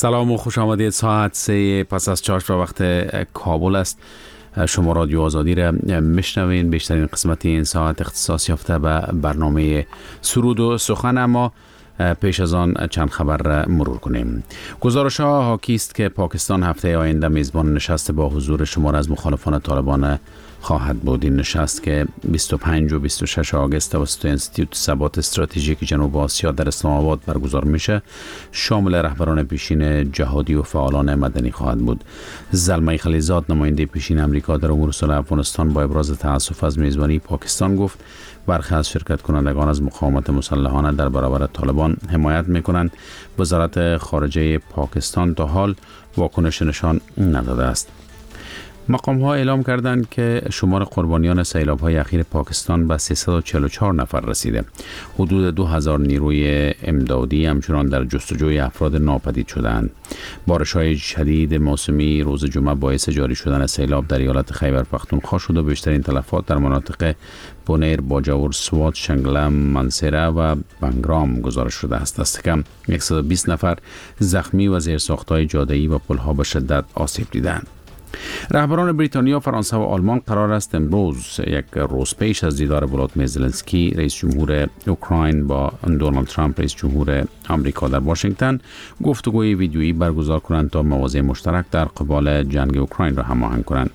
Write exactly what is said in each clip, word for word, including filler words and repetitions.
سلام و خوش آمدید. ساعت سه پس از چهار و وقت کابل است. شما رادیو آزادی را میشنوین. بیشترین قسمت این ساعت اختصاص یافته به برنامه سرود و سخن، اما پیش از آن چند خبر را مرور کنیم. گزارش ها حاکی است که پاکستان هفته آینده میزبان نشست با حضور شمار از مخالفان طالبان خواهد بود. این نشست که بیست و پنج و بیست و شش آگوست توسط انستیتوت ثبات استراتژیک جنوب آسیا در اسلام آباد برگزار میشه، شامل رهبران پیشین جهادی و فعالان مدنی خواهد بود. زلمه خلیزاد، نماینده پیشین امریکا در امور صلح افغانستان، با ابراز تأسف از میزبانی پاکستان گفت برخی از شرکت کنندگان از مقاومت مسلحانه در برابر طالبان حمایت میکنند. وزارت خارجه پاکستان تا حال واکنش نشان نداده است. مقام ها اعلام کردند که شمار قربانیان سیلاب های اخیر پاکستان به سیصد و چهل و چهار نفر رسیده. حدود دو هزار نیروی امدادی همچنان در جستجوی افراد ناپدید شدند. بارش های شدید موسمی روز جمعه باعث جاری شدن سیلاب در ایالت خیبر پختونخوا شد و بیشترین تلفات در مناطق بونیر، باجاور، سوات، شنگله، منصیره و بنگرام گزارش شده است. دست کم صد و بیست نفر زخمی و زیرساخت‌های جاده‌ای و پل‌ها به شدت آسیب دیدند. رهبران بریتانیا، فرانسه و آلمان قرار است امروز، یک روز پیش از دیدار ولادیمیر زلنسکی رئیس جمهور اوکراین با دونالد ترامپ رئیس جمهور آمریکا در واشنگتن، گفتگوی ویدیویی برگزار کنند تا مواضع مشترک در قبال جنگ اوکراین را هماهنگ کنند.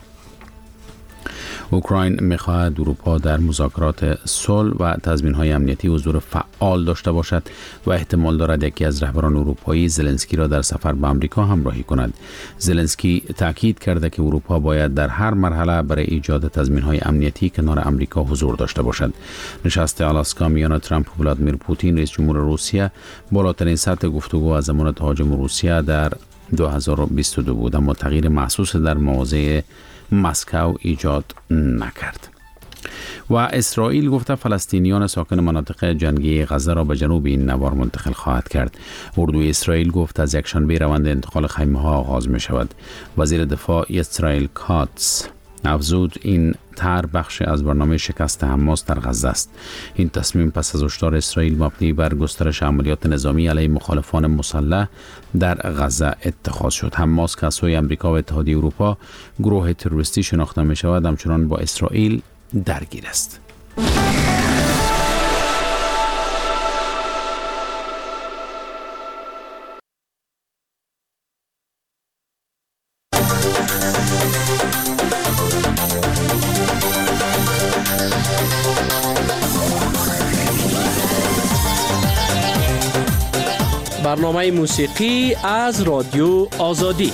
اوکراین می‌خواهد اروپا در مذاکرات صلح و تضمین‌های امنیتی حضور فعال داشته باشد و احتمال دارد یکی از رهبران اروپایی زلنسکی را در سفر به آمریکا همراهی کند. زلنسکی تاکید کرده که اروپا باید در هر مرحله برای ایجاد تضمین‌های امنیتی کنار آمریکا حضور داشته باشد. نشست آلاسکا میان ترامپ و ولادیمیر پوتین رئیس جمهور روسیه بالاترین سطح گفتگو از زمان تهاجم روسیه در دو هزار و بیست و دو بود، اما تغییر محسوس در مواضع مسکو ایجاد نکرد. و اسرائیل گفته فلسطینیان ساکن مناطق جنگی غزه را به جنوب این نوار منتقل خواهد کرد. اردوی اسرائیل گفت از یکشنبه روند انتقال خیمه ها آغاز می شود. وزیر دفاع اسرائیل کاتس افزود این طرح بخش از برنامه شکست حماس در غزه است. این تصمیم پس از هشدار اسرائیل مبنی بر گسترش عملیات نظامی علیه مخالفان مسلح در غزه اتخاذ شد. حماس که از سوی آمریکا و اتحادیه اروپا گروه تروریستی شناخته می شود، همچنان با اسرائیل درگیر است. برنامه موسیقی از رادیو آزادی.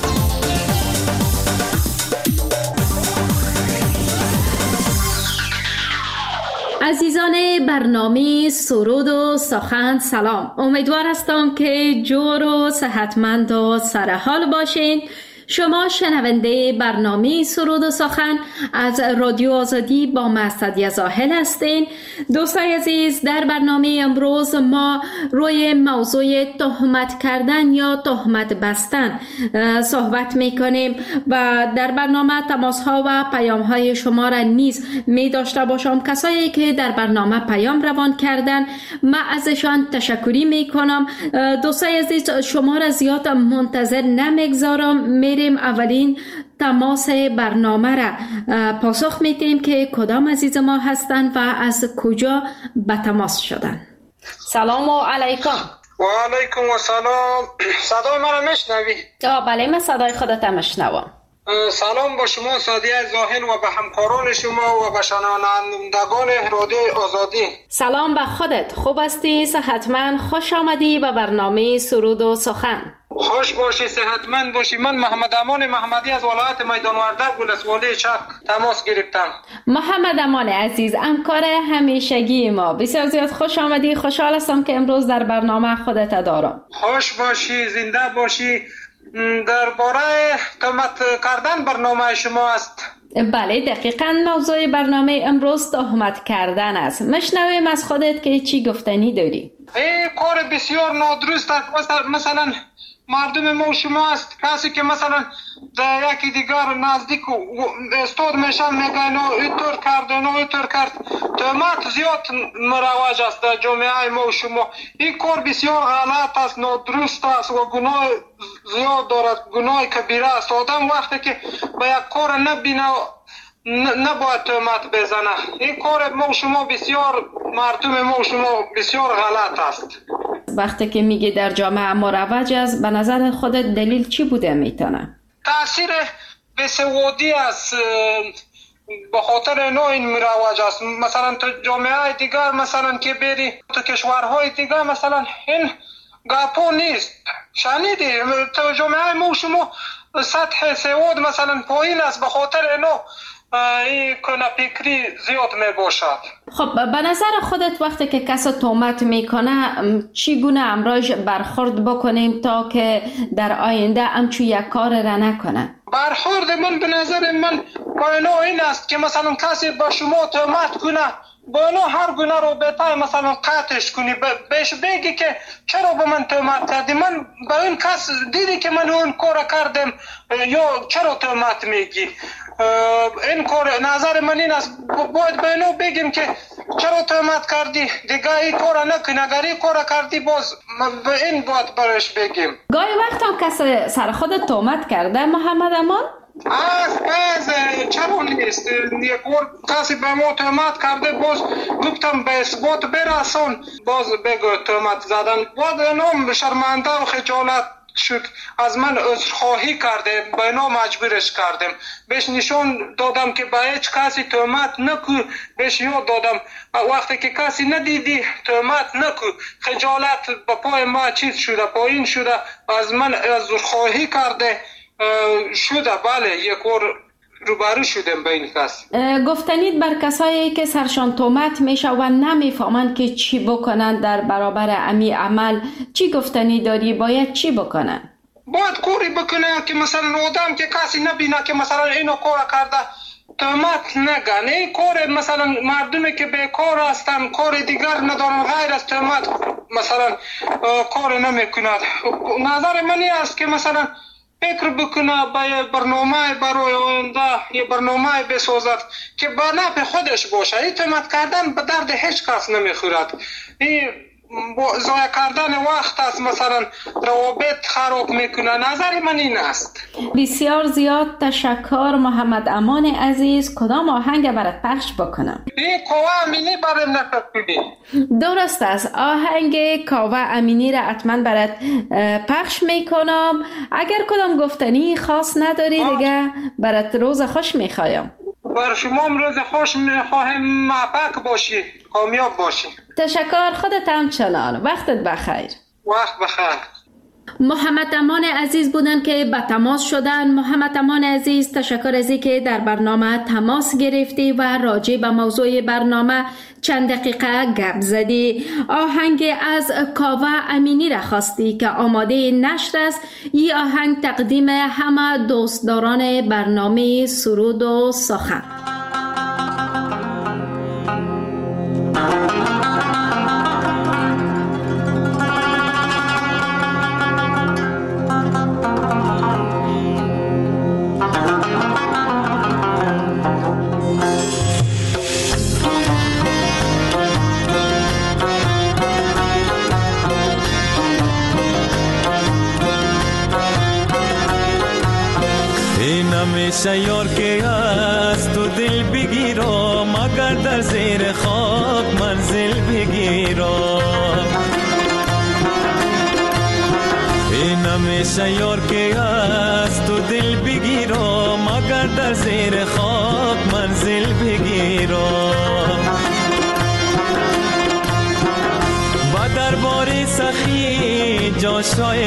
عزیزان برنامه سرود و سخن، سلام. امیدوار هستم که جور و صحتمند و سرحال باشین. شما شنونده برنامه سرود و سخن از رادیو آزادی با مقصد زاهل هستین. دوستای عزیز، در برنامه امروز ما روی موضوع تهمت کردن یا تهمت بستن صحبت میکنیم و در برنامه تماس ها و پیام های شما را نیز می داشته باشم. کسایی که در برنامه پیام روان کردن من ازشان تشکری میکنم. دوستای عزیز، شما را زیاد منتظر نمیگذارم، میریم اولین تماس برنامه را پاسخ میدیم که کدام عزیز ما هستند و از کجا به تماس شدن. سلام علیکم. و علیکم السلام. صدای مرا میشنوی؟ بله، من صدای خودت میشنوم. سلام با شما سادیه زاهل و به همکاران شما و به شنوندگان رادیو آزادی. سلام به خودت. خوب هستی؟ صحتمند؟ خوش آمدی به برنامه سرود و سخن. خوش باشی، صحتمند باشی. من محمد امان محمدی از ولایت میدان وردک ولسوالی چک تماس گرفتم. محمد امان عزیز، همکار همیشگی ما، بسیار زیاد خوش آمدی. خوشحال هستم که امروز در برنامه خودت دارم. خوش باشی، زنده باشی. درباره تهمت کردن برنامه شما است. بله، دقیقاً موضوع برنامه امروز تهمت کردن است. مشنویم از خودت که چی گفتنی داری. این کار بسیار نادرست است. مثلا مردم ما شما است، کسی که مثلا در یکی دیگر نزدیک استاد میشن میگن اینطور کرد و اینطور کرد. تهمت زیاد مروج است در جامعه ما شما. این کار بسیار غلط است، نادرست است و گناه زیاد دارد، گناه کبیره است. آدم وقتی که به یک کار نبینه نباید تهمت بزنه. این کار ما شما بسیار، مردم ما شما بسیار غلط است. وقتی که میگی در جامعه مروج است، به نظر خودت دلیل چی بوده میتونه؟ تاثیر بسوادی است، به خاطر نوع این مروج است. مثلا تو جامعه دیگر مثلا که بری تو کشورهای دیگر مثلا این گپا نیست. شنیدی تو جامعه ما شما سطح سواد مثلا پایین است، به خاطر نوع این کنه فکری زیاد می باشد. خب به نظر خودت وقتی که کس تهمت میکنه چی گونه امراش برخورد بکنیم تا که در آینده همچون یک کار را نکنه؟ برخورد من به نظر من با این است که مثلا کسی با شما تهمت کنه، با اینو هر گونه رو بهتر مثلا قطعش کنی، بهش بگی که چرا با من تهمت کردی، من با این کس دیدی که من اون کار کردم یا چرا تهمت میگی. این کار نظر من این است، باید به اینو بگیم که چرا تهمت کردی، دیگه این کار نکن، اگر این کار کردی باز به این باید برش بگیم. گاهی وقت هم کسی سر خود تهمت کرده محمد امان؟ از از چرا نیست، یک بار کسی به ما تهمت کرده، باز گفتم به اثبات برسون، باز بگو تهمت زدن. باز اینو شرمنده و خجالت شد، از من عذرخواهی کرده، به اینا مجبورش کردم، بهش نشون دادم که به هیچ کسی تهمت نکو، بهش یاد دادم وقتی که کسی ندیدی تهمت نکو. خجالت به پای ما چیز شده، پایین شده، از من عذرخواهی کرده شده. بله یک بار روبرو شدم به این کس. گفتنید بر کسایی که سرشان تهمت میشه و نمیفهمند که چی بکنن در برابر امی عمل، چی گفتنی داری؟ باید چی بکنن؟ باید کوری بکنه که مثلا آدم که کسی نبینه که مثلا اینو کار کرده تهمت نگن. این کار مثلا مردمی که بیکار هستن، کار دیگر ندارن غیر از تهمت مثلا کار نمیکند. نظر منی است که مثلا فکر بکنه به برنامه برای آینده، یه برنامه بسازد که به نفع خودش باشه. این تهمت کردن به درد هیچ کس نمیخورد. این ضایع کردن وقت است، مثلا روابط خراب میکنه. نظر من این است. بسیار زیاد تشکر محمد امان عزیز. کدام آهنگ برات پخش بکنم؟ این کاوه امینی برای نفرکنی. درست است، آهنگ کاوه امینی را حتما برات پخش میکنم. اگر کدام گفتنی خاص نداری دیگه برات روز خوش میخوایم. بر شما روز خوش میخواهم، موفق باشی، کامیاب باشی. تشکر، خودت هم چنان. وقتت بخیر. وقت بخیر. محمد امان عزیز بودن که به تماس شدن. محمد امان عزیز تشکر از اینکه در برنامه تماس گرفتی و راجع به موضوع برنامه چند دقیقه گپ زدی. آهنگ از کاوه امینی را خواستی که آماده نشر است. این آهنگ تقدیم همه دوستداران برنامه سرود و سخن. همیشه یار که از تو دل بگیرم، مگر در زیر خاک منزل بگیرم. این همیشه یار که از تو دل بگیرم، مگر در زیر خاک منزل بگیرم. با دربار سخی جاشای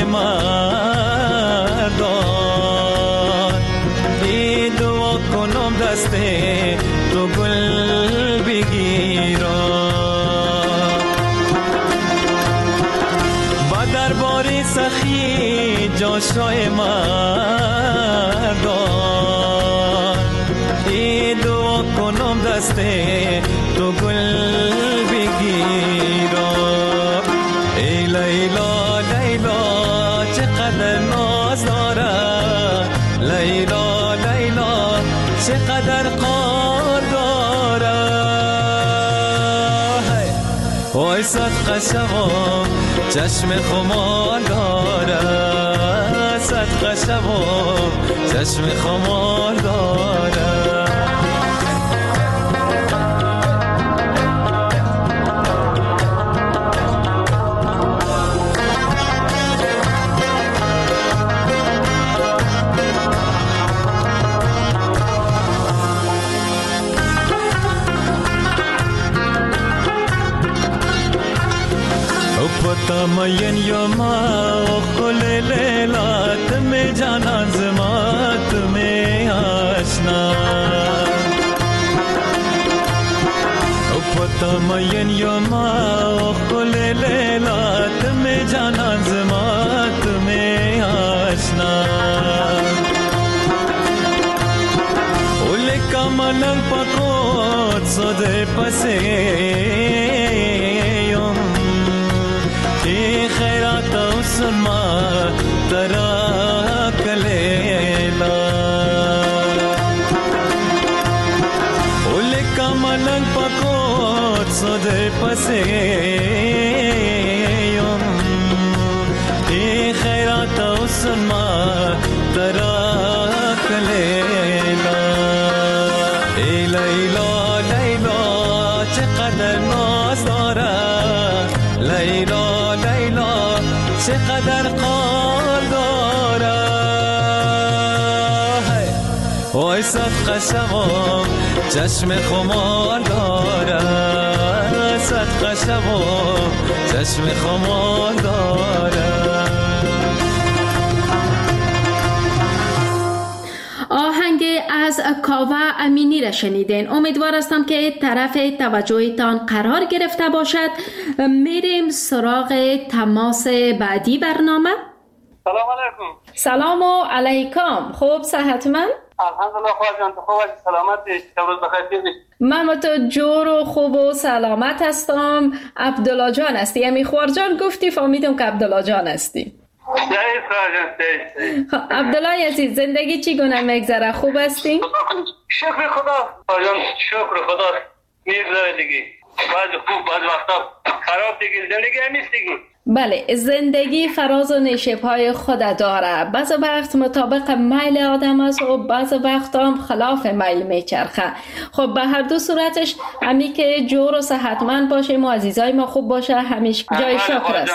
مردان، ای دعا کنم دست تو گل بگیرم. با دربار سخی جاشای مردان، ای دعا کنم دست تو گل بگیرم. ای لیلا لیلا چقدر ناز دارد، لیلا لیلا چقدر قار دارد. وای صدقه شوم چشم خمار دارد، صدقه شوم چشم خمار دارم. پتا مین یوما خل لیلات میں جانا زمات میں آشنا. پتا مین یوما خل لیلات میں جانا زمات میں آشنا. اول کمالن پکوت سوده پسه خیرات و سلما ترا کلیلا. اول کمالن پکوت سوده پسه خیرات و سلما ترا کلیلا. ای لیلا لیلا چقدر ناز دارد، لیلا لیلا چقدر قال داره. وای صدقه شوم چشم خمار داره، صدقه شوم چشم خمار داره. آهنگ از کاوه امینی را شنیدین. امیدوار هستم که طرف توجهتان قرار گرفته باشد. میریم سراغ تماس بعدی برنامه. سلام علیکم. سلام و علیکم. خوب صحتمند؟ الحمدلله خواه جان. تو خوب هستی؟ سلامتی؟ روز بخیر باشی. من تو جور و خوب و سلامت هستم. عبدالله جان هستی؟ امی خوار جان گفتی فهمیدم که عبدالله جان هستی. عبدالله عزیز زندگی چی گونه میگذره؟ خوب هستی؟ شکر خدا جان، شکر خدا. میگذره دیگه، بعضی خوب بعضی وقتا خراب دیگه. زندگی همیست دیگه. بله، زندگی فراز و نشیب‌های خود داره. بعض وقت مطابق میل آدم است و بعض وقت هم خلاف میل میچرخه. خب به هر دو صورتش همی که جور و صحتمند باشیم و عزیزای ما خوب باشه همیشه جای شکر است.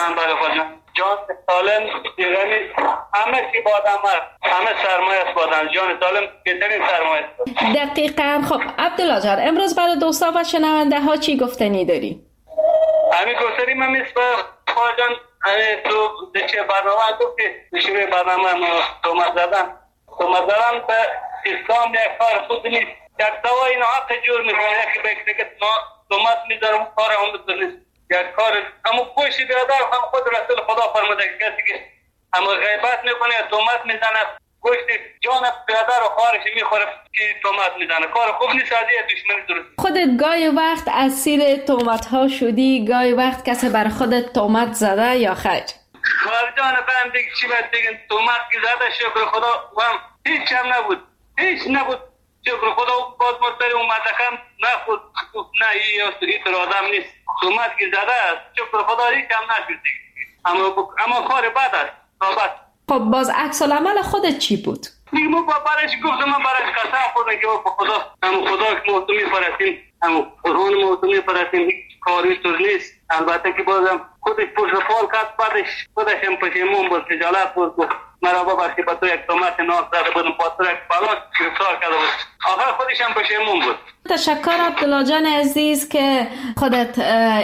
جان سالم دیگه نیست. همه چی با آدم هست، همه سرمایه است با آدم. جان سالم بهترین سرمایه است. دقیقاً. خب عبدالله جان امروز برای دوستا و شنونده ها چی گفتنی داری؟ همین گفتنی من میست با خواه جان. همین تو چه برنامه گفتی شروع برنامه تومت زدن تومت زدن به اسلام یک کار خود نیست. یک دوا این حق جور میکنه یکی بکره که تومت میذارم کار هم بزنیست. یک کار همون پوشی برادر هم خود رسول خدا فرموده که کسی که همون غیبت میکنه تومت میزنه گوشت جان برادر و خواهرش میخوره که تومت میزنه. کار خوب نیست. از یه دشمنی درست. خودت گاهی وقت اسیر تومت ها شدی؟ گاهی وقت کسی بر خودت تومت زده یا خیر؟ خواهر جان فهم دیگه چی باید بگن. تومت که زده شکر خدا هم هیچ هم نبود، هیچ نبود. شکر خدا باز مستری اومده کم نخود نه ای تر آدم نیست. تومت که زده است شکر خدا هیچ هم نشد دیگه. اما اما کار بد است. بد. خب باز عکس العمل خودت چی بود؟ دیگه ما برایش گفتم، من برایش قسم خوردم که با خدا هم خدا که موضوع میپرستیم، هم قرآن موضوع میپرستیم، هیچ کاری طور نیست. البته که بازم خودش پشت فال کرد، بعدش خودش هم پشیمون بود، خجالت بود. مرا ببخشید به تو یک تومت ناز زده بودم، پاسر یک بلان گرفتار کرده بود. آخر خودش هم پشیمون بود. تشکر عبدالله جان عزیز که خودت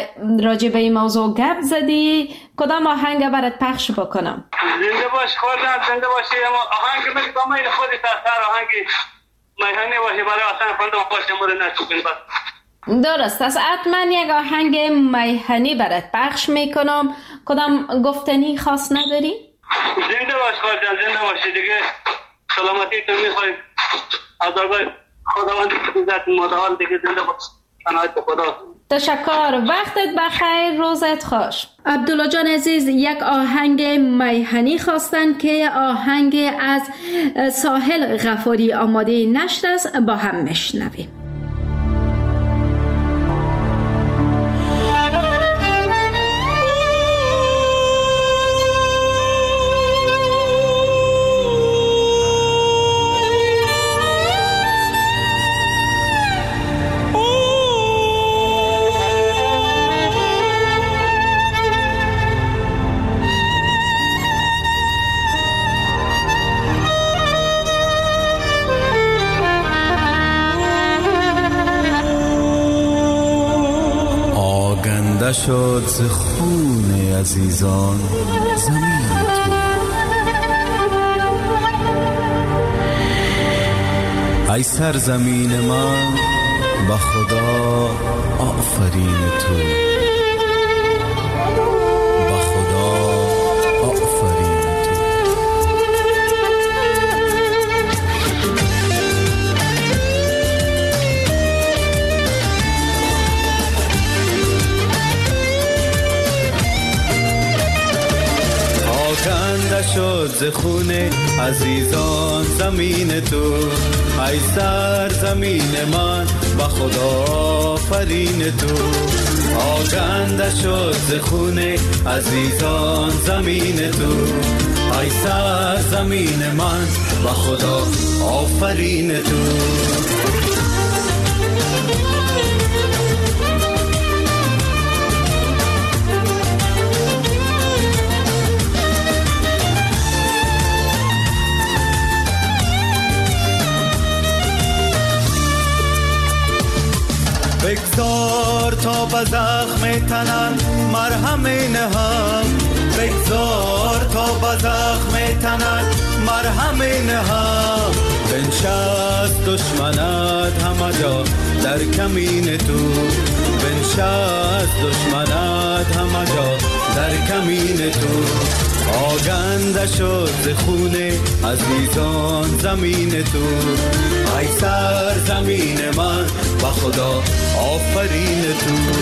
راجع به این موضوع گپ زدی. کدام آهنگ برات پخش بکنم؟ زنده باش خواهرم، زنده باشی. اما آهنگ میگه با میل خودت اثر آهنگ میهنی باشه برای اصلا خواندم باشه مورد نشکن بس. درست است. حتما یک آهنگ میهنی برات پخش میکنم. کدام گفتنی خاص نداری؟ زنده باش خواهرم، زنده باشی دیگه. سلامتی تو میخوای از آقای خداوند عزت متعال دیگه. زنده باش. پناهت خدا. تشکر. وقتت بخیر، روزت خوش. عبدالله جان عزیز یک آهنگ میهنی خواستن که آهنگ از ساحل غفاری آماده نشر است. با هم میشنویم. آگنده شد ز خون عزیزان زمین تو. ای سرزمین من به خدا آفرین تو، به خدا آفرین تو. آکنده شد ز خون عزیزان زمین تو، ای سرزمین من به خدا آفرین تو. آکنده شد ز خون عزیزان زمین تو، ای سرزمین من به خدا آفرین تو. بگذار تا به زخم تنم مرهم نهم، بگذار تا به زخم تنم مرهم نهم. بنشست دشمنت همه جا در کمین تو، بنشست دشمنت همه جا در کمین تو. آگنده شد ز خون عزیزان زمین تو، ای سرزمین من به خدا آفرین تو.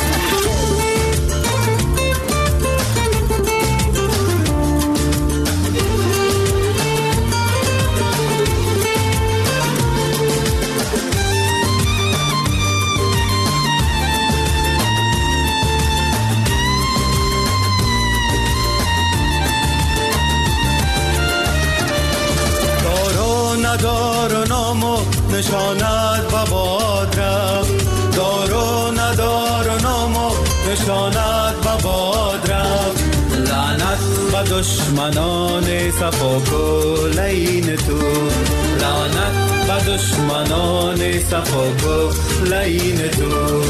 ندار و نام و نشانت به باد رفت، دار و ندار و نام و نشانت به باد رفت. لعنت به دشمنان صفا و لعین تو، لعنت به دشمنان صفا و لعین تو.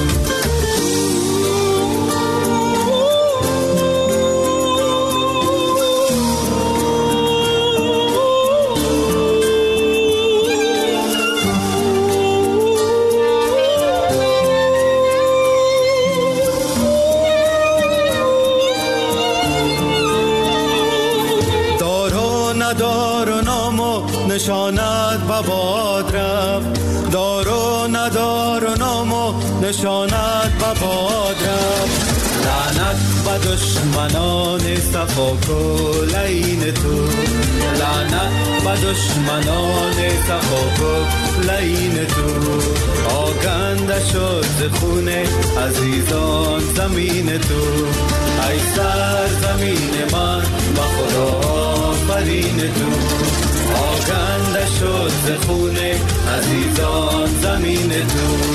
نشانت به باد رفت، دار و ندار و نام و نشانت به باد رفت. لعنت به دشمنان صفا و لعین تو، لعنت به دشمنان صفا و لعین تو. آگنده شد ز خون عزیزان زمین تو، ای سرزمین من به خدا آفرین تو. آگنده شد ز خون عزیزان زمین تو.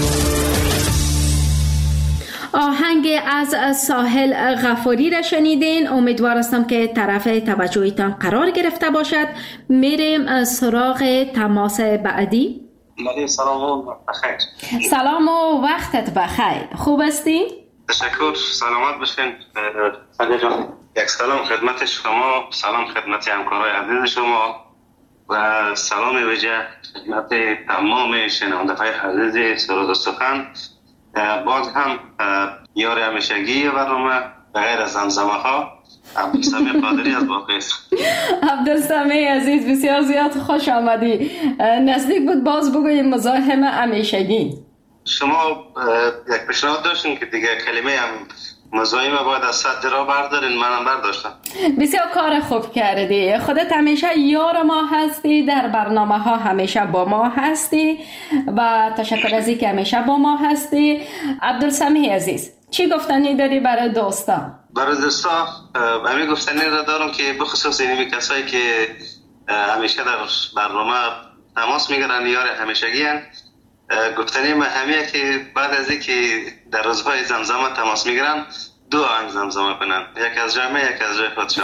آهنگ از ساحل غفاری را شنیدین. امیدوار هستم که طرف توجهتان قرار گرفته باشد. میریم سراغ تماس بعدی. بله سلام و بخیر. سلام و وقتت بخیر. خوب هستی؟ تشکر، سلامت باشین. علی جان، یک سلام خدمت شما، سلام خدمت همکارای عزیز شما و سلام ویژه خدمت تمام شنونده‌های عزیز سرود و سخن. باز هم یار همیشگی برنامه غیر از زمزمه ها عبدالسمیع قادری از باقیست. عبدالسمیع عزیز بسیار زیاد خوش آمدی. نزدیک بود باز بگویم مزاحم همیشگی. شما یک پیشنهاد داشتین که دیگه کلمه هم مزاحم باید از صد را بردارین، منم برداشتم. بسیار کار خوب کردی. خودت همیشه یار ما هستی، در برنامه ها همیشه با ما هستی و تشکر از اینکه همیشه با ما هستی. عبدالسمیع عزیز چی گفتنی داری برای دوستا؟ برای دوستا همین گفتنی را دارم که بخصوص اینمی کسایی که همیشه در برنامه تماس میگیرن، یار همیشگی هن، گفتنی من همیه که بعد از اینکه در روزهای زمزمه تماس میگیرن دو آهنگ زمزمه کنن، یک از جامعه یک از جای خودشان.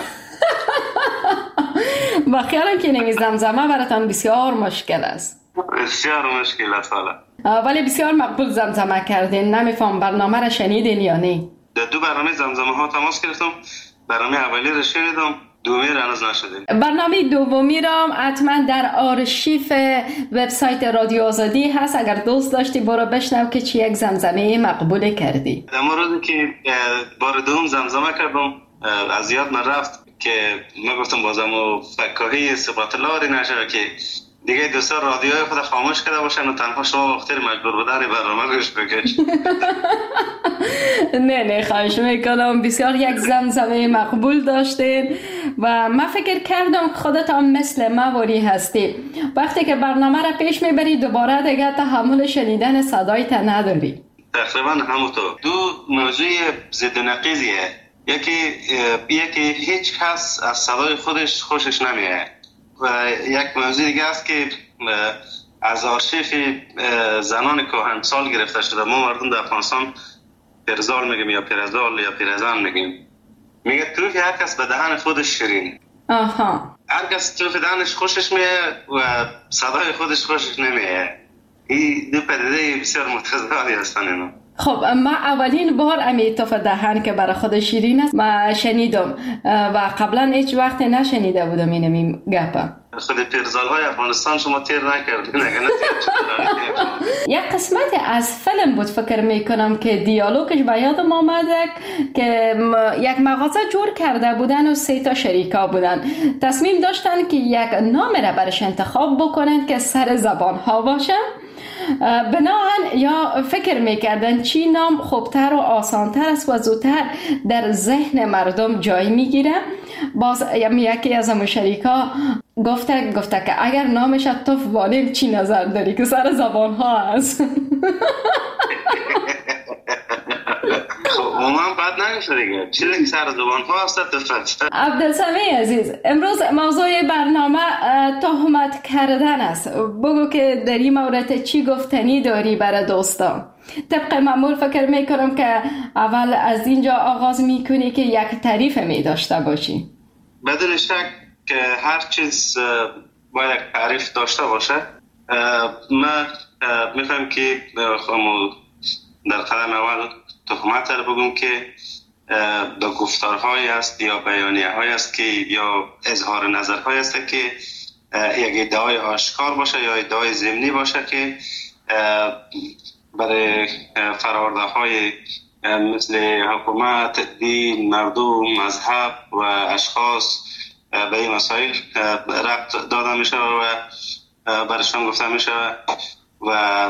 با خیالم که نمی زمزمه براتان بسیار مشکل است. بسیار مشکل است حالا، ولی بسیار مقبول زمزمه کردین. نمیفهم برنامه را شنیدین یا نه؟ در دو برنامه زمزمه ها تماس گرفتم. برنامه اولی رو شنیدم، دومی رو هنوز نشدیم. برنامه دومی را حتما در آرشیف وبسایت رادیو آزادی هست، اگر دوست داشتی برو بشنو که چی یک زمزمه مقبول کردی. در موردی که بار دوم زمزمه کردم از یاد من رفت که من گفتم بازم و فکاهی صفات الله نشه که دیگه دوستان رادیوی خود خاموش کرده باشن و تنها شما وقتی مجبور بودن برنامه روش بکش. نه نه خواهش میکنم، بسیار یک زمزمه مقبول داشتین و من فکر کردم خودت هم مثل مواری هستی، وقتی که برنامه را پیش میبری دوباره دیگه تحمل شنیدن صدایت نداری. تقریبا همونطور. دو موضوع ضد و نقیضیه. یکی یکی هیچ کس از صدای خودش خوشش نمیاد و یک موضوع دیگه است که از آرشیف زنان کهنسال گرفته شده. ما مردم در افغانستان پیرزال میگیم یا پیرزال یا پیرزن میگیم. میگه توفی هر کس به دهن خودش شیرین. آها. هر کس توفی دهنش خوشش میاد و صدای خودش خوشش نمیاد. این دو پدیده بسیار متضادی هستن اینا. خب ما اولین بار امی توف دهن که برای خود شیرین است ما شنیدم و قبلا هیچ وقت نشنیده بودم اینمی گپا. خود پیرزال های افغانستان شما تیر نکردین اگه نه یک قسمت از فیلم بود فکر میکنم که دیالوگش به یادم آمده که یک مغازه جور کرده بودن و سه تا شریکا بودن، تصمیم داشتن که یک نام را برش انتخاب بکنن که سر زبان ها باشه. بناهن یا فکر میکردن چی نام خوبتر و آسانتر است و زودتر در ذهن مردم جای میگیره. باز یکی از همون شریکا گفته گفته که اگر نامش توف والیم چی نظر داری که سر زبان ها هست. خب اومان بعد نمیشه دیگه چی دیگه سر زبان ها هست تفت. عبدالسمی عزیز، امروز موضوع برنامه تهمت کردن است. بگو که در این مورد چی گفتنی داری برای دوستان؟ طبق معمول فکر میکنم که اول از اینجا آغاز میکنی که یک تعریف می داشته باشی. بدون شک که هر چیز باید تعریف داشته باشه. من میفهم که در قدم اول تهمت رو بگم که به گفتارهایی است یا بیانیه های است که یا اظهار نظرهایی است که یک ادعای آشکار باشه یا ادعای ضمنی باشه که برای فرارده های مثل حکومت، دین، مردم، مذهب و اشخاص به این مسائل ربط داده میشه و برشان گفته میشه و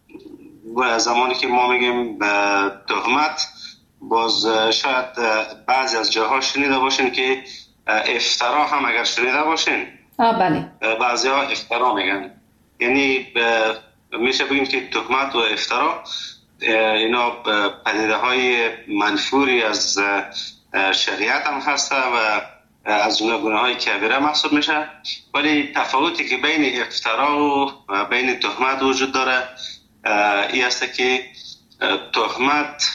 و زمانی که ما میگیم تهمت باز شاید بعضی از جاها شنیده باشین که افترا هم اگر شنیده باشین آه بله بعضی ها افترا میگن، یعنی میشه بگیم که تهمت و افترا اینا پدیده های منفوری از شریعت هم هسته و از جمله گناه های کبیره محسوب میشه، ولی تفاوتی که بین افترا و بین تهمت وجود داره این است که تهمت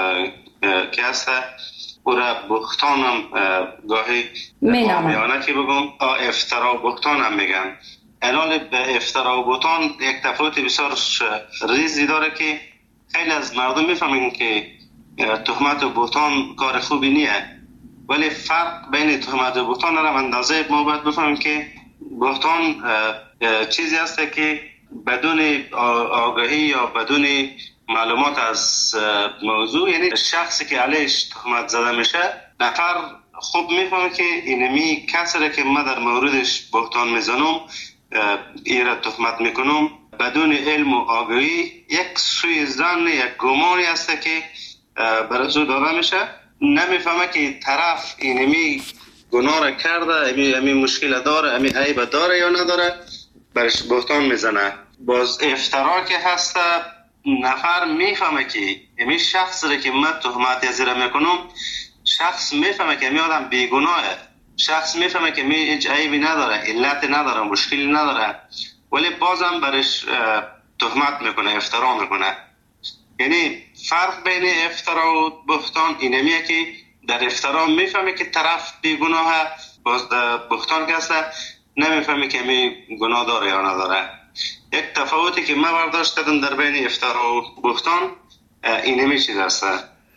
که هست او را بهتان هم گاهی آمیانه که بگم افترا و بهتان هم میگن. الان به افترا و بهتان یک تفاوت بسیار ریزی داره که خیلی از مردم میفهمن که تهمت و بهتان کار خوبی نیه، ولی فرق بین تهمت و بهتان را اندازه ما باید بفهمیم که بهتان چیزی است که بدون آگاهی یا بدون معلومات از موضوع، یعنی شخصی که علیش تهمت زده میشه نفر خوب میفهمه که اینمی کسی که من در موردش بهتان میزنم این را تهمت میکنم بدون علم و آگاهی یک سوی زن یک گمانی است که برای او داده میشه، نمیفهمه که طرف اینمی گناه را کرده، امی, امی مشکل داره، امی عیب داره یا نداره، برش بهتان میزنه. باز افترا که هست نفر میفهمه که امی شخص را که من تهمت زیر میکنم شخص میفهمه که امی آدم بیگناهه، شخص میفهمه که امی هیچ عیبی نداره، علت نداره، مشکلی نداره، ولی بازم برش تهمت میکنه، افترا میکنه. یعنی فرق بین افترا و بهتان اینمیه که در افترا میفهمه که طرف بیگناهه، باز در بهتان که هست نمیفهمه که می گناه داره یا نداره. یک تفاوتی که من برداشت کردم در بین افترا و بهتان اینمی چیز هست.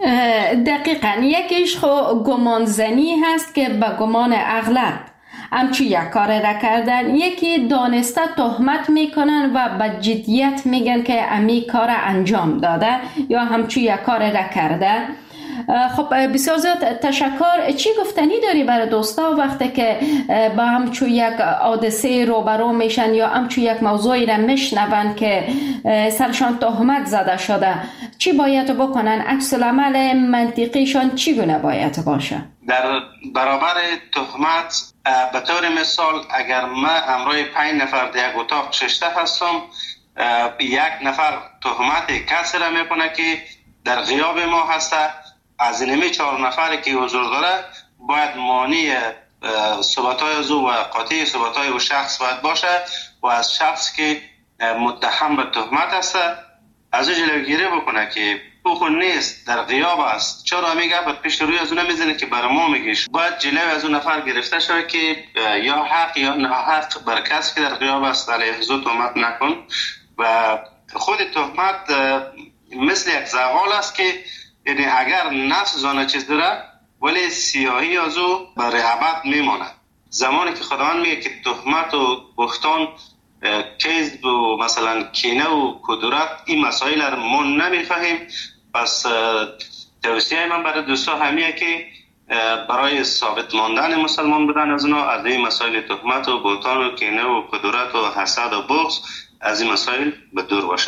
دقیقاً یکیش خو گمانزنی هست که به گمان اغلب همچی یک کار را کردن، یکی دانسته تهمت میکنن و به جدیت میگن که امی کار انجام داده یا همچی یک کار را کرده. خب بسیار زیاد تشکر. چی گفتنی داری برای دوستا وقتی که با همچو یک حادثه روبرو میشن یا همچو یک موضوعی را میشنون که سرشان تهمت زده شده، چی باید بکنن؟ عکس العمل منطقیشان چگونه باید باشه؟ در برابر تهمت به طور مثال اگر من همراه پنج نفر در یک اتاق نشسته هستم، یک نفر تهمت کسی را میکنه که در غیاب ما هسته، از اینمی چهار نفری که حضور داره باید مانع صحبت‌های از او و قاطع صحبت‌های او شخص باید باشه و از شخص که متهم به تهمت است از او جلوگیری بکنه که او خود نیست، در غیاب است. چرا میگه بعد پیش روی از اون میزنه که بر ما میگیش. باید جلوی از اون نفر گرفته شده که یا حق یا ناحق بر کسی که در غیاب است علیه او تهمت نکن. و خود تهمت مثل یک زغال است که یعنی اگر نفس زانه چیز داره ولی سیاهی از او برای ابد میماند. زمانی که خداوند میگه که تهمت و بهتان، کذب و مثلا کینه و کدورت، این مسائل را ما نمیفهمیم. پس توصیه من برای دوستا همیه که برای ثابت ماندن مسلمان بودن از اونا از این مسائل تهمت و بهتان و کینه و کدورت و حسد و بغض از این مسائل به دور باشن.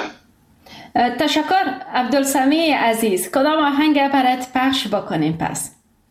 تشکر عبدالسمی عزیز. کدام آهنگ برات پخش بکنیم پس؟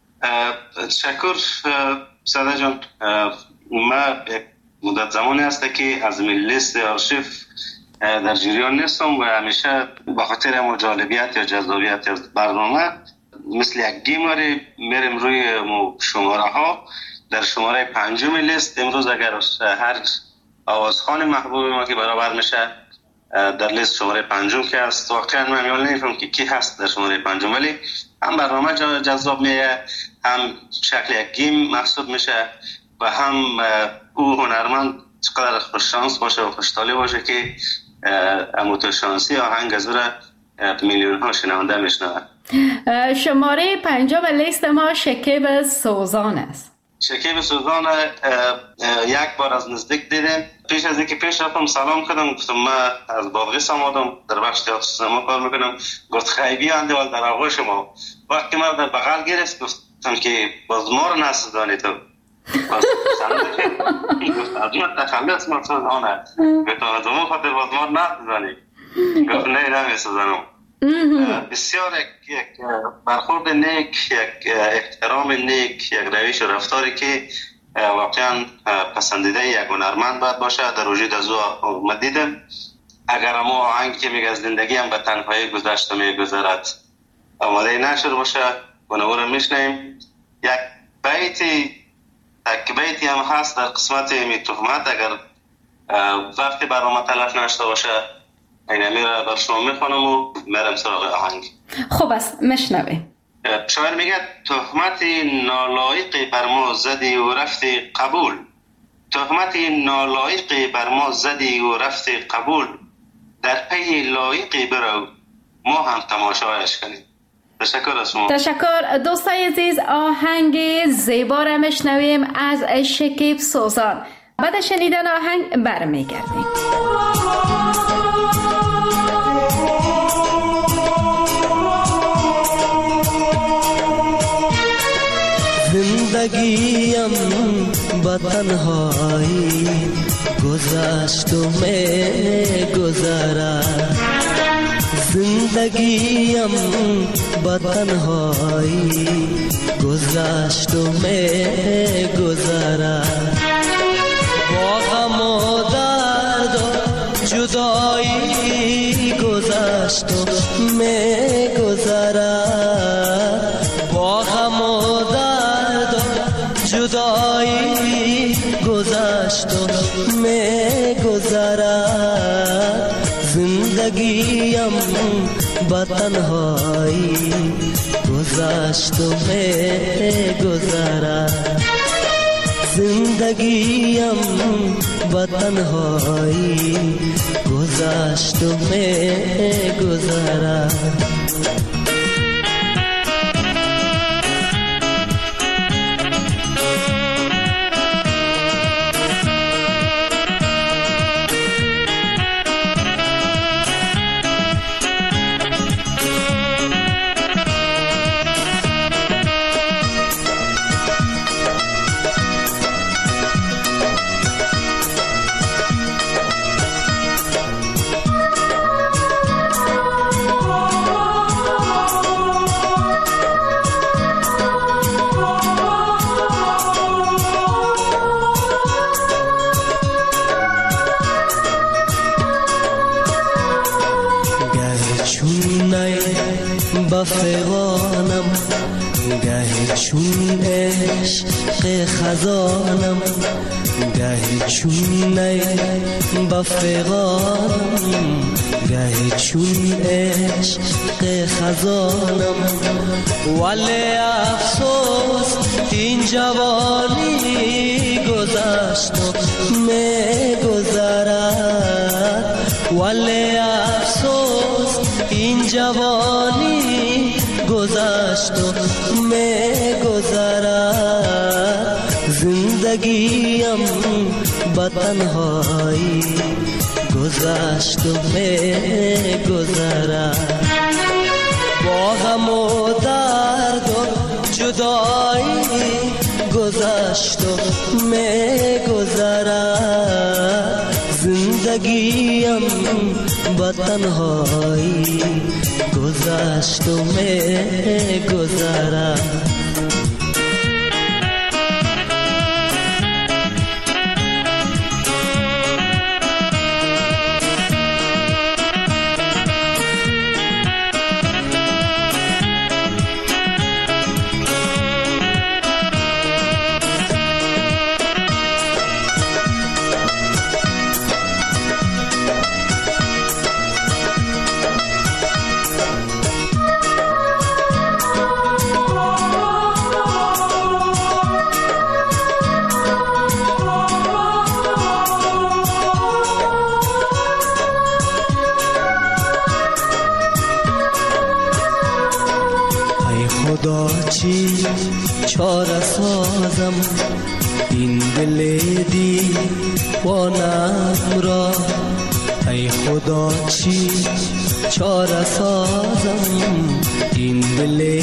تشکر ساده جان. من مدت زمانی هست که از لیست آرشیو در جریان نیستم و همیشه به خاطر مجالبیت یا جذابیت از برنامه مثل یک گیماری میریم روی شماره ها. در شماره پنجم لیست امروز اگر هر آوازخوان محبوب ما که برابر میشه در لیست شماره پنجم که هست، واقعا من میال نمیفهم که کی هست در شماره پنجم، ولی هم برنامه جذاب میه، هم شکل یک گیم محسوب میشه و هم او هنرمند چقدر خوششانس باشه و خوشحالی باشه که اموتوشانسی آهنگ از را میلیون ها شنونده میشنوه. شماره پنجم لیست ما شکیب سوزان است. شکیب سوزان یک بار از نزدیک دیدم. پیش از اینکه پیش رفتم سلام کردم، گفتم من از بابلیس آمدم، در بخش تئاتر سینما کار میکنم. گفت خیلی اندوال در آغوش ما. وقتی من در بغل گرفت گفتم که باز ما رو نسوزانی تو. باز گفت از من تخلص ما سوزانه. گفتم از ما خاطر باز ما رو نسوزانی. گفت نه نمیسوزانم. بسیار یک برخورد نیک، یک احترام نیک، یک روش و رفتاری که واقعا پسندیده یک هنرمند باید باشه. در وجود از او من دیدم. اگر ما آهنگی که میگه زندگی هم به تنهایی گذشته میگذرد آماده نشده باشه و رو میشنیم. یک بیتی یک بیتی هم هست در قسمت می تهمت، اگر وقتی برنامه تلف نشده باشه این میره بر شما میخوانم و میرم سراغ آهنگ. خوب است مشنویم. شاعر میگه تهمت نالایقی بر ما زدی و رفتی قبول، تهمت نالایقی بر ما زدی و رفتی قبول، در پی لایقی برو ما هم تماشایش کنیم. تشکر از شما. تشکر دوستای عزیز. آهنگ زیبا را میشنویم از شکیب سوزان. بعد شنیدن آهنگ برمیگردیم. زندگیم با تنهایی گذشت و می گذرد، زندگیم با تنهایی گذشت و می گذرد، با غم و درد و جدایی گذشت و می گذرد، با غم و درد و جدایی گذشت و می گذرد، زندگیم با تنهایی گذشت و می گذرد، زندگیم با تنهایی گذشت و می گذرد. پیغانم گه چون عشق خزانم گه چون نی بفغانم گه چون عشق خزانم ولی افسوس این جوانی گذشت و می گذرد ولی افسوس این جوانی گذشت و می گذرد زندگیم با تنهایی گذشت و می گذرد با غم و درد و جدایی گذشت و می گذرد زندگیم با تنهایی گذشت و می گذرد خدا چی چاره سازم این دل دیوانم را ای خدا چی چاره سازم این دل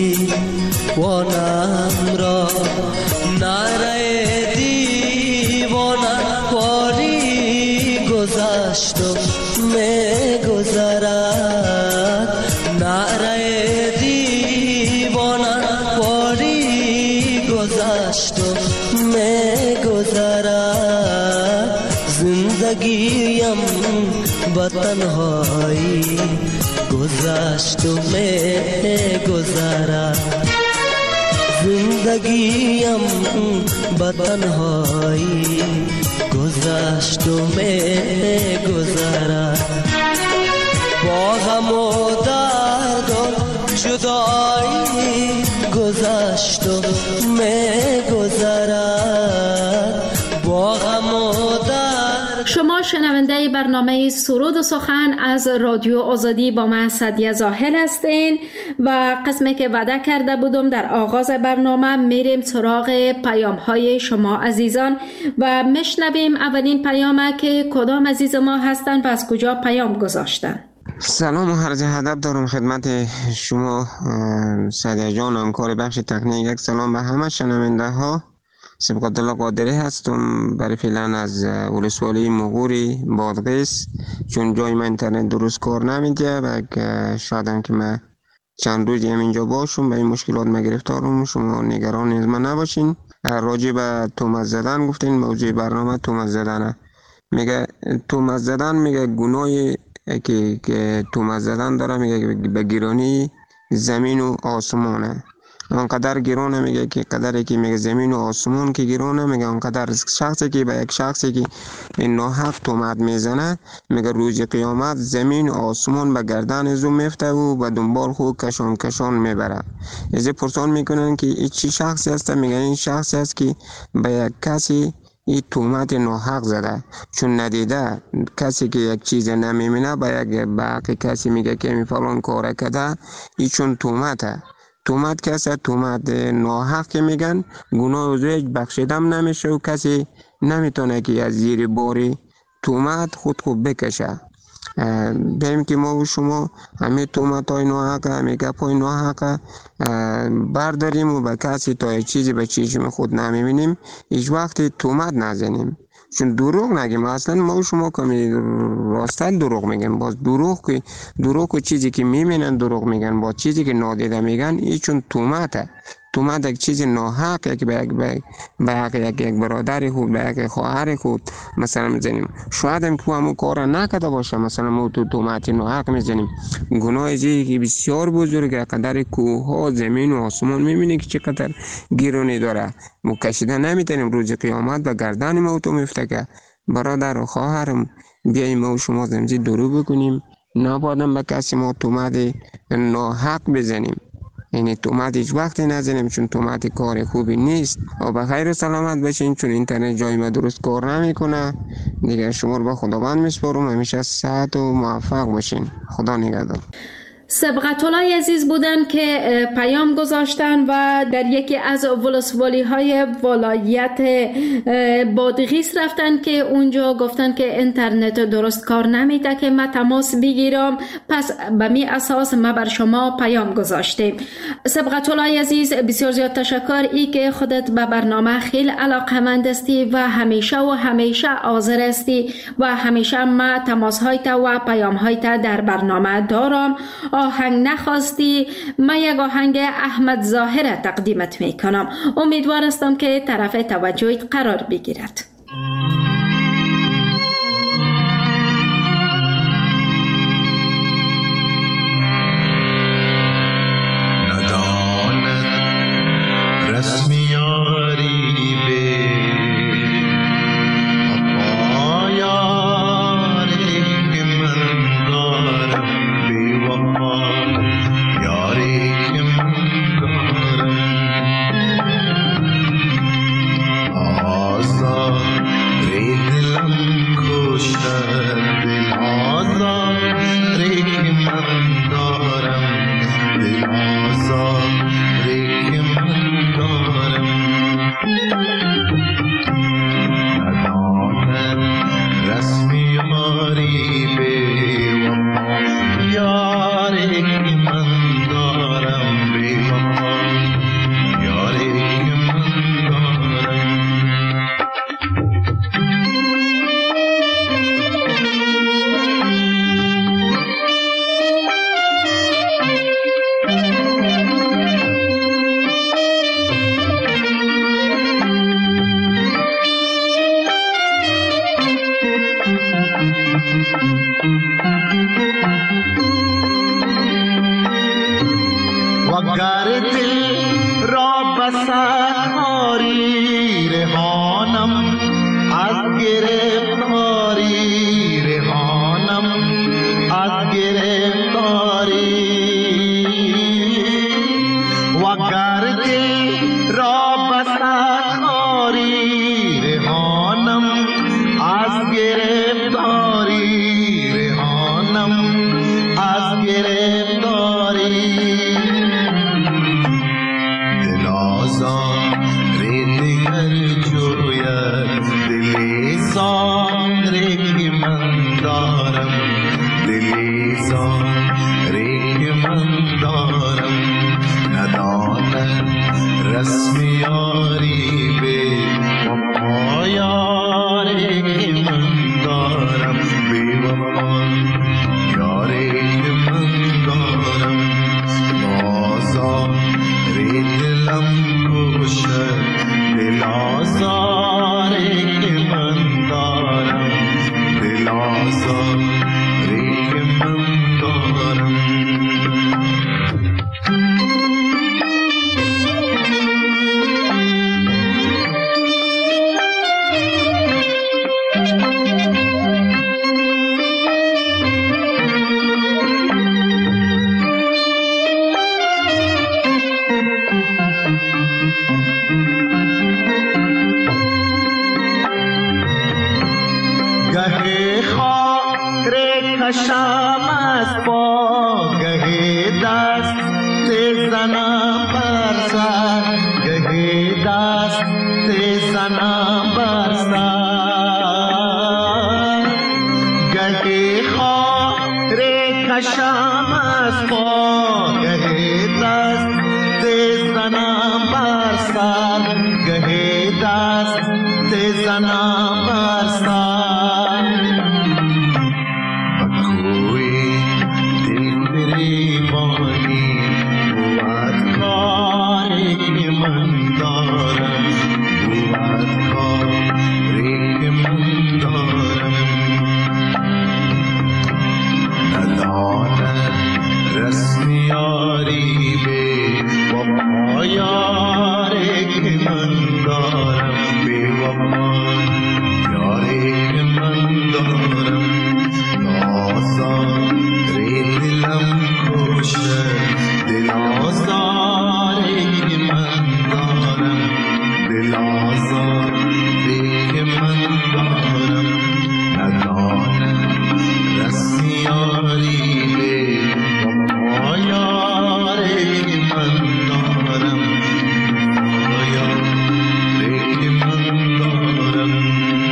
دیوانم را نره دیوانم واری گذشت و می گذرد نره گذشت و می گذرد زندگیم با تنهایی گذشت و می گذرد زندگیم با تنهایی گذشت و می گذرد با غم و درد و جدایی گذشت و می گذرد با غم و درد. شما شنونده برنامه سرود و سخن از رادیو آزادی با من سعدیه زاهل هستین و قسمی که وعده کرده بودم در آغاز برنامه میریم سراغ پیام های شما عزیزان و میشنویم اولین پیامه که کدام عزیز ما هستن و از کجا پیام گذاشتن. سلام و عرض ادب دارم خدمت شما سعدیه جان همکار بخش تکنیک. یک سلام به همه شنونده ها. سبقت‌الله قادری هستم برای فعلا از ولسوالی مغوری بادغیس، چون جای من اینترنت درست کار نمیده و شایدم که من چند روزی هم اینجا باشم به این مشکلات ما گرفتارم. شما نگران از من نباشین. راجع به تهمت زدن گفتین، موضوع برنامه تهمت زدنه. میگه تهمت زدن میگه گناهی که که تهمت زدن داره، میگه به گرانی زمین و آسمانه. اونقدر گرانه میگه که قدری که میگه زمین و آسمان که گرانه، میگه اونقدر شخصی که به یک شخصی که ناحق تهمت میزنه، میگه روز قیامت زمین و آسمان به گردن او میفته و به دنبال خود کشان کشان میبره. از پرسان میکنن که این چی شخصی هست؟ میگه این شخصی است که به یک کسی این تهمت ناحق زده، چون ندیده کسی که یک چیز نمیمینه به یک باقی کسی میگه که می فلان کار کرده، این چون تهمته. تهمت کسی تهمت ناحق که میگن گناه از هیچ بخشیدم نمیشه و کسی نمیتونه که از زیر باری تهمت خود خوب بکشه. بهم که ما و شما همه تهمت های ناحق، همه گپ های ناحق برداریم و به کسی تا چیزی به چیزی خود نمیبینیم، هیچ وقت تهمت نزنیم، چون دروغ نگیم. اصلا ما و شما کمی راستن دروغ میگن. باز دروغ که دروغ و چیزی که میبینن دروغ میگن، با چیزی که نادیده میگن، این چون تهمته. تومت یک چیز ناحق یک به یک به حق یک یک برادر خود به یک خواهر خود مثلا میزنیم، شاید هم که همون کار نکرده باشه، مثلا ما تو تومت ناحق میزنیم. گناه چیزی که بسیار بزرگه، قدر کوه ها زمین و آسمان میبینی که چقدر گیرونی داره، ما کشیده نمیتونیم، روز قیامت به گردن ما تو میفته که برادر و خواهرم بیاییم ما و شما زمزی درو بکنیم، نبادم به کسی ما تومت ناحق بزنیم. یعنی تومت هیچ وقتی نزنیم چون تومت کار خوبی نیست. و به خیر و سلامت باشین چون اینترنت جای ما درست کار نمیکنه دیگه. شما رو به خداوند میسپارم، همیشه صحت و موفق باشین. خدا نگهدار. سبقت الله عزیز بودن که پیام گذاشتن و در یکی از ولسوالی های ولایت بادغیس رفتن که اونجا گفتن که اینترنت درست کار نمیده که ما تماس بگیرم، پس به می اساس ما بر شما پیام گذاشتیم. سبقت الله عزیز بسیار زیاد تشکر ای که خودت به برنامه خیلی علاقمند استی و همیشه و همیشه حاضر استی و همیشه ما تماس هایت و پیام هایت در برنامه دارم. آهنگ نخواستی، من یک آهنگ احمد ظاهر تقدیمت میکنم. امیدوار هستم که طرف توجهت قرار بگیرد. Thank you. وفا یاری که من دارم بی وفا یاری که من دارم آزار دلم کشته دل آزاری که من دارم دل آزاری که من دارم ندانم رسیاری به وفا یاری که من دارم وفا یاری که من دارم.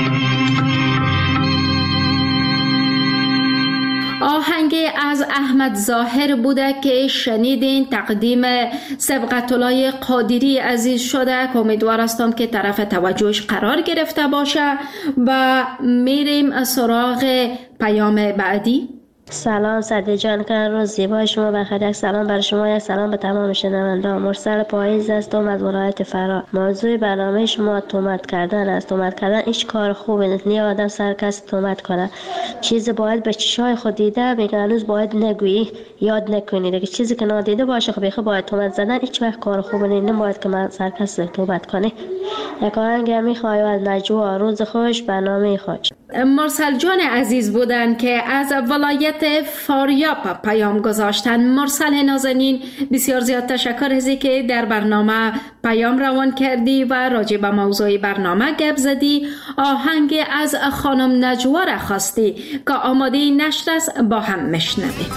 آهنگ از احمد ظاهر بوده که شنیدین، تقدیم سبقت الله قادری عزیز شده که امیدوار هستم که طرف توجهش قرار گرفته باشه و میریم سراغ پیام بعدی. سلام صدیق جان، کار روز زیبای شما بخیر. یک سلام برای شما، یک سلام به تمام شنوندگان. مرسل پاییز هستم از ولایت فرا. موضوع برنامه شما تهمت کردن است. تهمت کردن هیچ کار خوبی نیست. نه آدم سر کس تهمت کنه. چیزی باید به چشای خود دیده میگن هنوز باید نگویی، یاد نکنی. دیگه چیزی که نادیده باشه خب بخیر باید تهمت زدن هیچ وقت کار خوبی نیست. نباید که من سر کس تهمت کنی. یک آهنگ میخوام از نجوا، روز خوش، برنامه خوش. مرسل جان عزیز بودن که از ولایت فاریاب پیام گذاشتن. مرسل نازنین بسیار زیاد تشکر ازی که در برنامه پیام روان کردی و راجع به موضوع برنامه گپ زدی. آهنگ از خانم نجوا را خواستی که آماده نشر است، با هم میشنویم.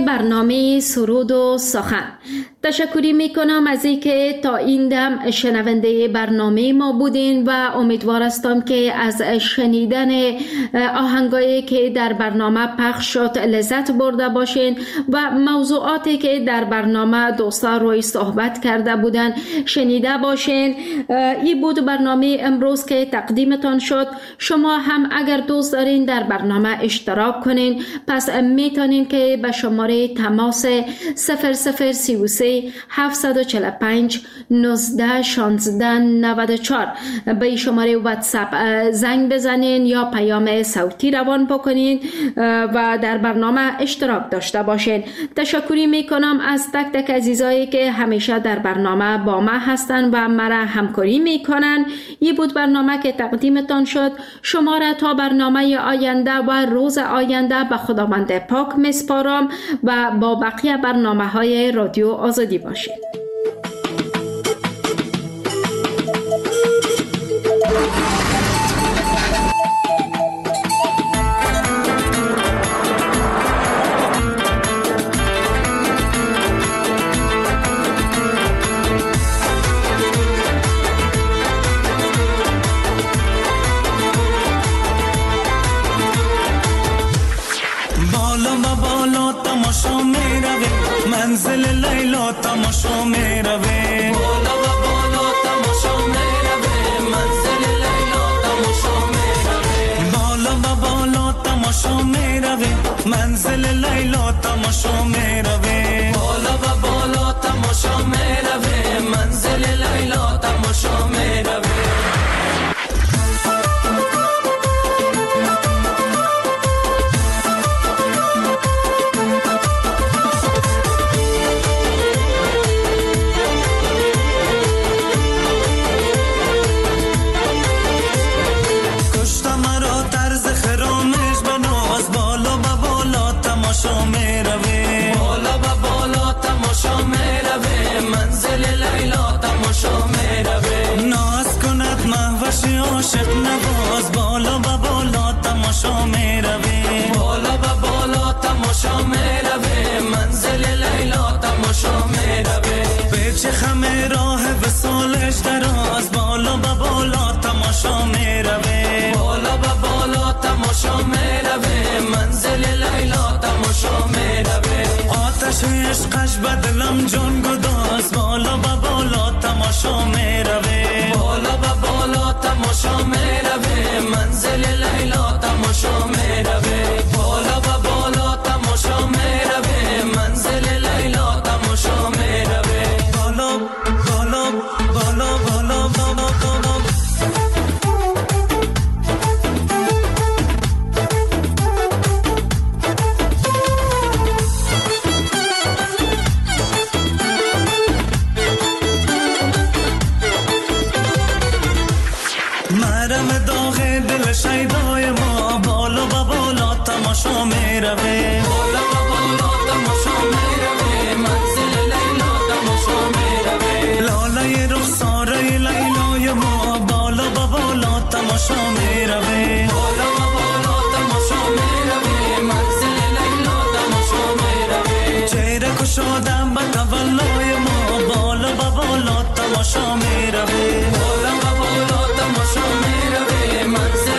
برنامه سرود و سخن. تشکری میکنم از اینکه تا این دم شنونده برنامه ما بودین و امیدوار هستم که از شنیدن آهنگایی که در برنامه پخش شد لذت برده باشین و موضوعاتی که در برنامه دوستا روی صحبت کرده بودن شنیده باشین. این بود برنامه امروز که تقدیمتان شد. شما هم اگر دوست دارین در برنامه اشتراک کنین، پس میتونین که به شماره تماس صفر صفر سی و سه هفتصد و چهل و پنج نوزده شانزده نود و چهار به شماره واتساپ زنگ بزنین یا پیام صوتی روان بکنین و در برنامه اشتراک داشته باشین. تشکری میکنم از تک تک عزیزایی که همیشه در برنامه با ما هستن و مرا همکاری میکنن. یه بود برنامه که تقدیمتان شد. شما را تا برنامه آینده و روز آینده به خداوند پاک میسپارم و با بقیه برنامه های رادیو آزادی باشید. منزل لیلا تماشا می روه، بالا و بالا تماشا می روه. منزل لیلا تماشا می روه، بالا و بالا تماشا می روه. منزل لیلا تماشا می روه، بالا و بالا تماشا می روه. منزل لیلا تماشا می روه. عاشق نواز بالا و بالا تماشا می روی، بالا و بالا تماشا می روی. منزل لیلا تماشا می روی. پیچ خم راه وصالش دراز بالا و بالا تماشا می روی، بالا و بالا تماشا می روی. منزل لیلا تماشا می روی. آتش عشقش به دلم جان گداز بالا و بالا تماشا می روی، بالا و بالا تماشا می روی. منزل لیلا تماشا می روی، بالا و بالا تماشا می روی. منزل لیلا تماشا می روی. بالا بالا بالا بالا بالا بالا. شیدای ما بالا و بالا تماشا می روی، بالا و بالا تماشا می روی. منزل لیلا تماشا می روی. لاله رخساره لیلای ما بالا و بالا تماشا می روی، بالا و بالا تماشا می روی. منزل لیلا تماشا می روی. چهره کشادم به تولای ما بالا و بالا تماشا می روی، بالا و بالا تماشا می روی. منزل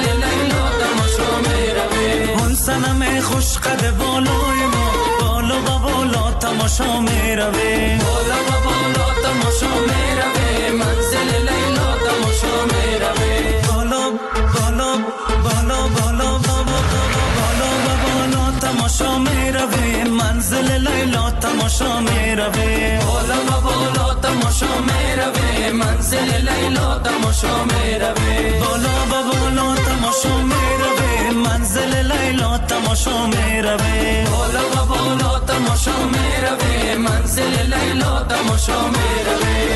سنم خوش قد بالای ما بالا و بالا تماشا می روی، بالا و بالا تماشا می روی. منزل لیلا تماشا می روی، بالا بالا بالا بالا بالا بالا و بالا تماشا می روی. منزل لیلا تماشا می روی، بالا و بالا تماشا می روی. منزل لیلا تماشا می روی، بالا و بالا تماشا می روی. منزل لیلا تماشا می روی، بالا و بالا تماشا می روی. منزل لیلا تماشا می روی.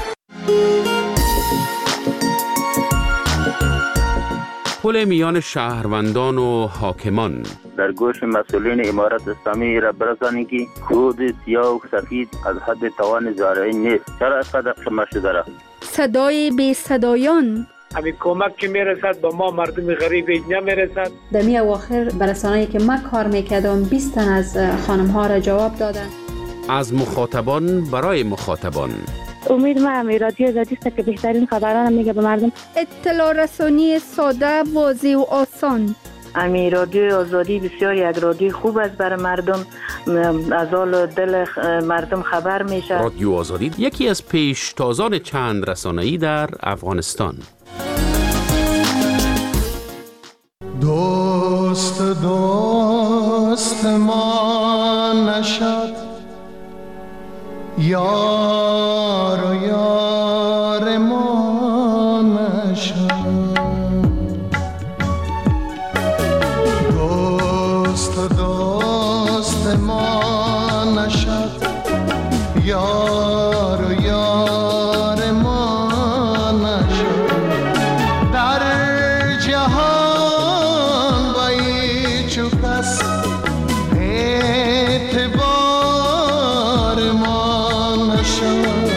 پل میان شهروندان و حاکمان. در گوش مسئولین امارت اسلامی را برسانید که خود سیاه و سفید از حد توان زارعین نیست. چرا اینقدر شما شده را؟ صدای بی صدایان همین کمک که میرسد به ما مردم غریب هیچ نمیرسد. در می اواخر برسانه‌ای که من کار میکردم بیست تن از خانم ها را جواب دادن. از مخاطبان برای مخاطبان. امید ما همی رادیو آزادی است که بهترین خبران میگه به مردم. اطلاع رسانی ساده، واضح و آسان. امی رادیو آزادی بسیار یک رادیو خوب است برای مردم، از حال دل مردم خبر میشه. رادیو آزادی یکی از پیشتازان چند رسانه‌ای در افغانستان. دوست دوست ما نشد، یار و یار ما نشد. دوست دوست ما نشد، یار و یار ما نشد. در جهان با هیچ کس اعتبار ما نشد،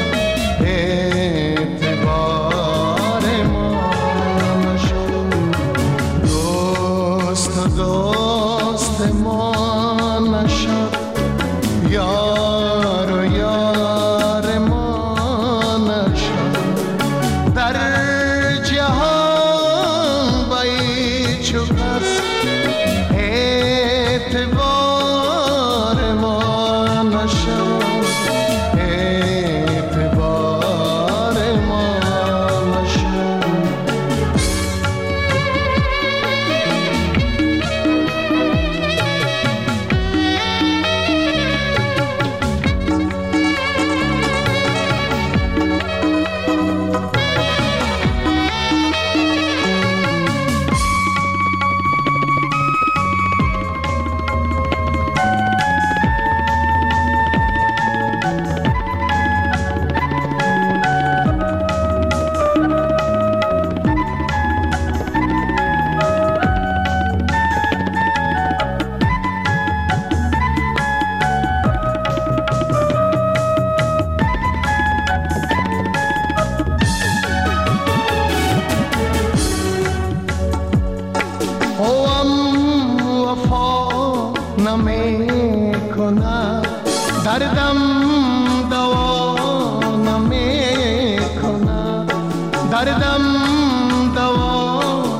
اعتبار ما نشد. دوست دوست ما نشد، یار و یار ما نشد. در جهان با هیچ کس اعتبار ما نشد، اعتبار ما نشد. دردم دوا نمی‌کند، دردم دوا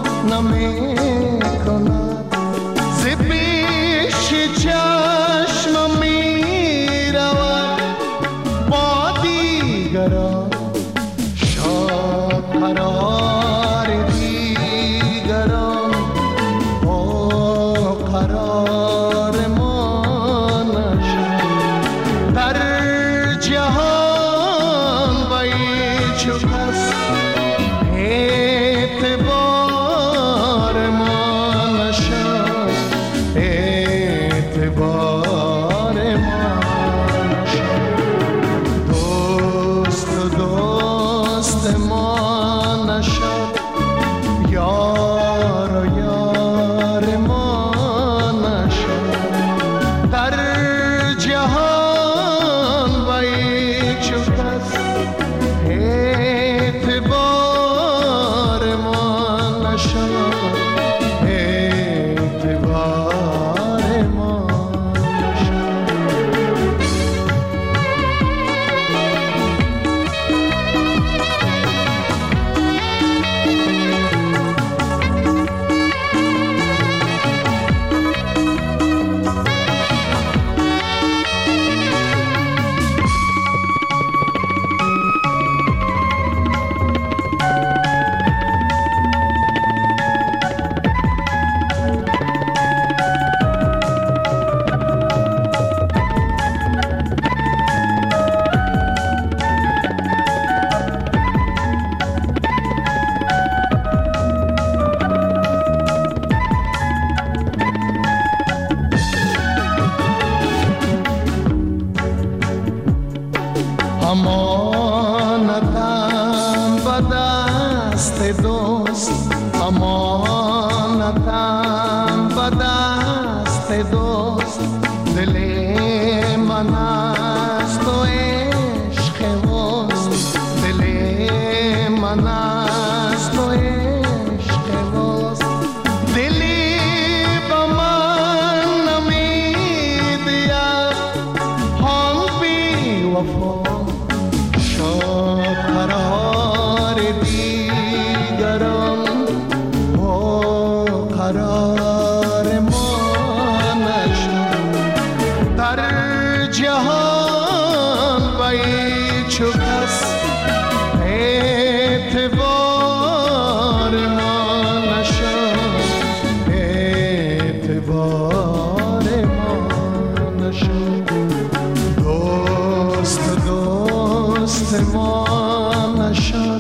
نمی‌کند. ز پیش چشمم می‌رود با دیگران، شاد قرار دیگران با قرار ما نشد. در جهان با هیچ کس اعتبار ما نشد، اعتبار ما نشد. دوست دوست ما نشد، یار و یار ما نشد. در جهان با هیچ کس اعتبار ما نشد، اعتبار ما امانتم به دست دوست، امانتم به دست دوست. دل من است و عشق اوست، دل من است و هیچ کس اعتبار ما نشد، اعتبار ما نشد. دوست دوست ما نشد.